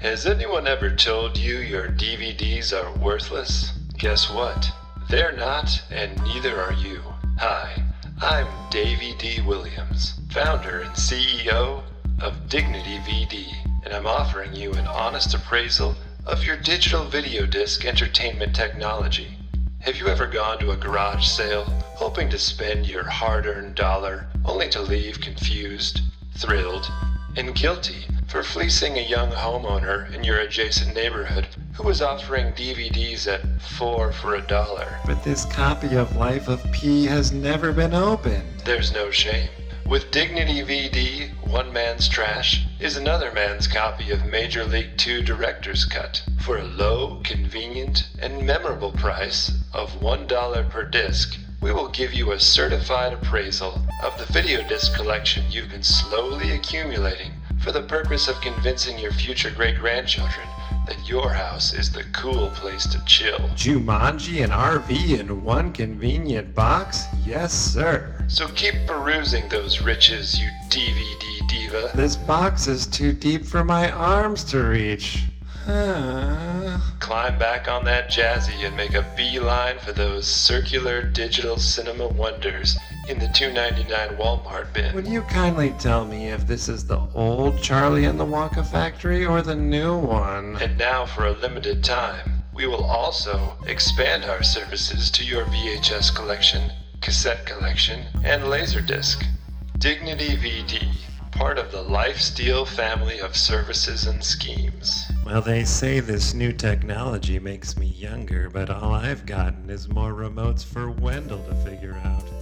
Has anyone ever told you your DVDs are worthless? Guess what? They're not, and neither are you. Hi, I'm Davey D. Williams, founder and CEO of Dignity VD, and I'm offering you an honest appraisal of your digital video disc entertainment technology. Have you ever gone to a garage sale hoping to spend your hard-earned dollar only to leave confused, thrilled, and guilty for fleecing a young homeowner in your adjacent neighborhood who was offering DVDs at 4 for $1? But this copy of Life of P has never been opened. There's no shame. With Dignity VD, one man's trash is another man's copy of Major League 2 Director's Cut for a low, convenient, and memorable price of $1 per disc. We will give you a certified appraisal of the video disc collection you've been slowly accumulating for the purpose of convincing your future great-grandchildren that your house is the cool place to chill. Jumanji and RV in one convenient box? Yes, sir. So keep perusing those riches, you DVD diva. This box is too deep for my arms to reach. Climb back on that jazzy and make a beeline for those circular digital cinema wonders in the $2.99 Walmart bin. Would you kindly tell me if this is the old Charlie and the Wonka factory or the new one? And now, for a limited time, we will also expand our services to your VHS collection, cassette collection, and Laserdisc. Dignity VD, part of the LifeSteel family of services and schemes. Well, they say this new technology makes me younger, but all I've gotten is more remotes for Wendell to figure out.